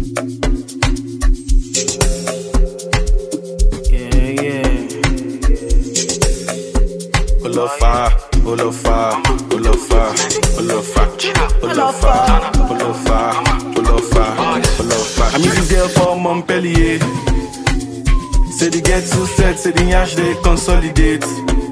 Olofa, Olofa, Olofa, Olofa, Olofa, Olofa, Olofa, Olofa. I meet this girl from Montpellier. Say the get too set, say the yash they consolidate.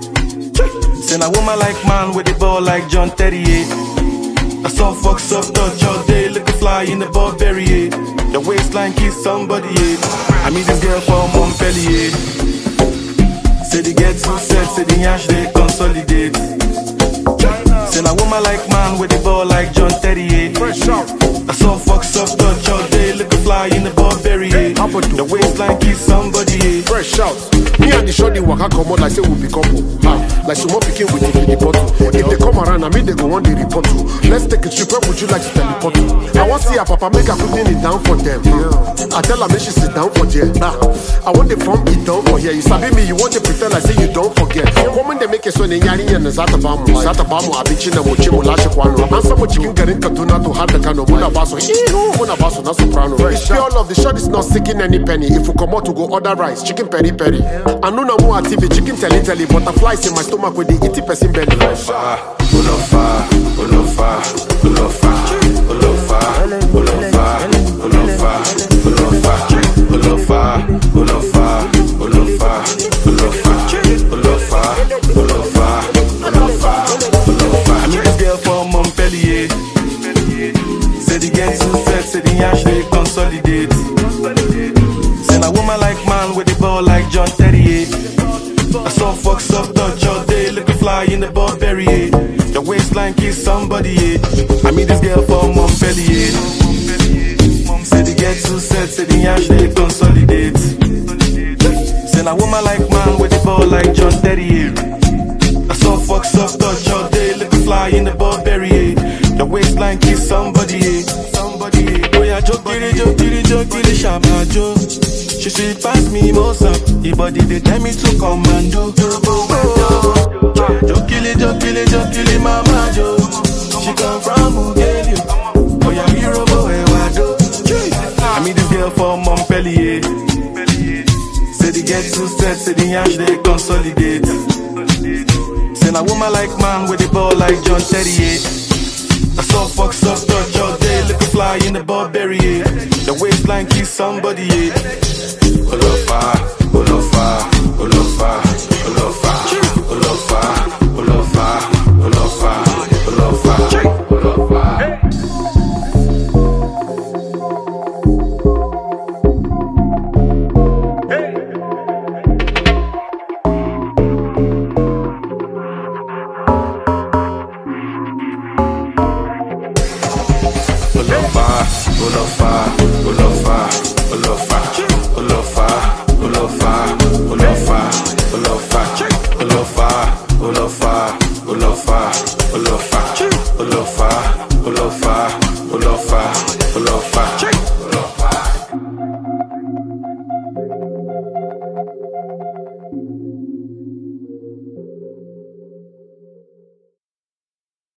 Say a woman like man with the ball like John Terry. I saw fuck soft touch all day, looking fly in the Burberry. The waistline kiss somebody. I meet this girl from Montpellier. Say the get too set, say the yash they consolidate. Say a woman like man with the ball like John Terry. I saw fuck soft touch all day, looking fly in the Burberry. The waistline kiss somebody. Fresh out. Me and the shorty waka come out like say we be couple. Like someone picking with the bottle. If they come around, I mean they go on the report to. Let's take a trip. Where would you like to teleport to? I want to see her papa make her putting it down for them. I tell her make she sit down for there. I want the form it down for here. You sabi me, you want to pretend like say you don't forget. Woman they make it so they yari and zata bamu. Zata bamu abichina mochimo lashe kwano. Answer mo chicken garin katuna to hard the kano. Muna baso, muna baso na soprano. It's pure love. The shot is not seeking any penny. If we come out to go order rice, chicken peri peri. I know no more TV, chicken telly telly. Butterflies in my stomach with the itty person belly. Olofa, Olofa, Olofa, Olofa, Olofa, Olofa, Olofa, Olofa, Olofa, Olofa, Olofa, Olofa, Olofa, Olofa. I meet this girl from Montpellier. Say the get too set, say the yash they consolidate. Say a woman like man with the ball like John Terry. I saw fuck soft touch all day, looking fly in the Burberry. The waistline kiss somebody. I meet this girl from Montpellier. Say the get too set, say the yash they consolidate. Say a woman like man with the ball like John Terry. I saw fuck soft touch all day, looking fly in the Burberry. The waistline kiss somebody. Oh yeah, jokiri, shabba jo. She sweet pass me most up. The body they tell me to commando. Jokili, mama jo. She come from Mugelio. Oh yeah, hero boy wado. I meet this girl from Montpellier. Say the get too set, say the yash they consolidate. Say a woman like man with the ball like John Terry. I saw fuck soft touch all day, looking fly in the Burberry. The waistline kiss somebody. Olofa, Olofa, Olofa, Olofa, Olofa, Olofa, Olofa, Olofa, Olofa. Olofa, Olofa.